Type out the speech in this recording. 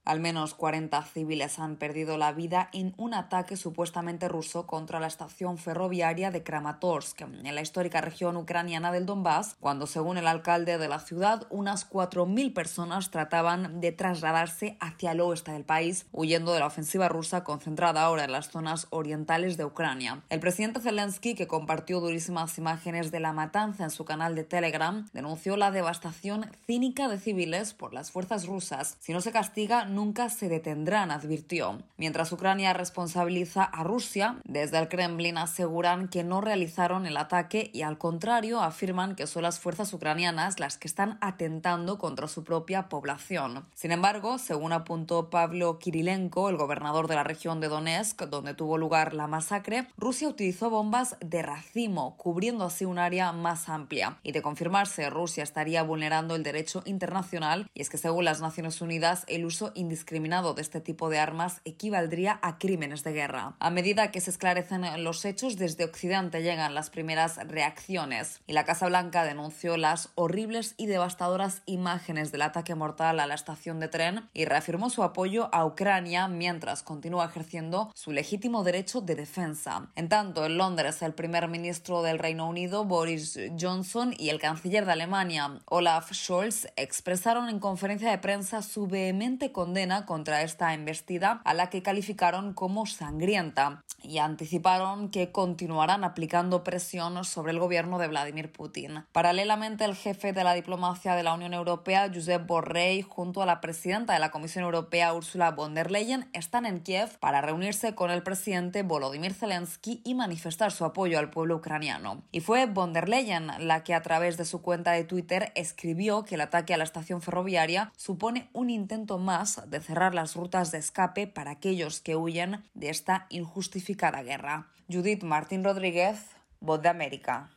Al menos 40 civiles han perdido la vida en un ataque supuestamente ruso contra la estación ferroviaria de Kramatorsk, en la histórica región ucraniana del Donbass, cuando, según el alcalde de la ciudad, unas 4.000 personas trataban de trasladarse hacia el oeste del país, huyendo de la ofensiva rusa concentrada ahora en las zonas orientales de Ucrania. El presidente Zelensky, que compartió durísimas imágenes de la matanza en su canal de Telegram, denunció la devastación cínica de civiles por las fuerzas rusas. Si no se castiga, nunca se detendrán, advirtió. Mientras Ucrania responsabiliza a Rusia, desde el Kremlin aseguran que no realizaron el ataque y, al contrario, afirman que son las fuerzas ucranianas las que están atentando contra su propia población. Sin embargo, según apuntó Pavlo Kirilenko, el gobernador de la región de Donetsk, donde tuvo lugar la masacre, Rusia utilizó bombas de racimo, cubriendo así un área más amplia. Y de confirmarse, Rusia estaría vulnerando el derecho internacional, y es que según las Naciones Unidas, el uso indiscriminado de este tipo de armas equivaldría a crímenes de guerra. A medida que se esclarecen los hechos, desde Occidente llegan las primeras reacciones, y la Casa Blanca denunció las horribles y devastadoras imágenes del ataque mortal a la estación de tren y reafirmó su apoyo a Ucrania mientras continúa ejerciendo su legítimo derecho de defensa. En tanto, en Londres, el primer ministro del Reino Unido, Boris Johnson, y el canciller de Alemania, Olaf Scholz, expresaron en conferencia de prensa su vehemente condena contra esta embestida, a la que calificaron como sangrienta, y anticiparon que continuarán aplicando presión sobre el gobierno de Vladimir Putin. Paralelamente, el jefe de la diplomacia de la Unión Europea, Josep Borrell, junto a la presidenta de la Comisión Europea, Ursula von der Leyen, están en Kiev para reunirse con el presidente Volodymyr Zelensky y manifestar su apoyo al pueblo ucraniano. Y fue von der Leyen la que, a través de su cuenta de Twitter, escribió que el ataque a la estación ferroviaria supone un intento más de cerrar las rutas de escape para aquellos que huyen de esta injustificada guerra. Judith Martín Rodríguez, Voz de América.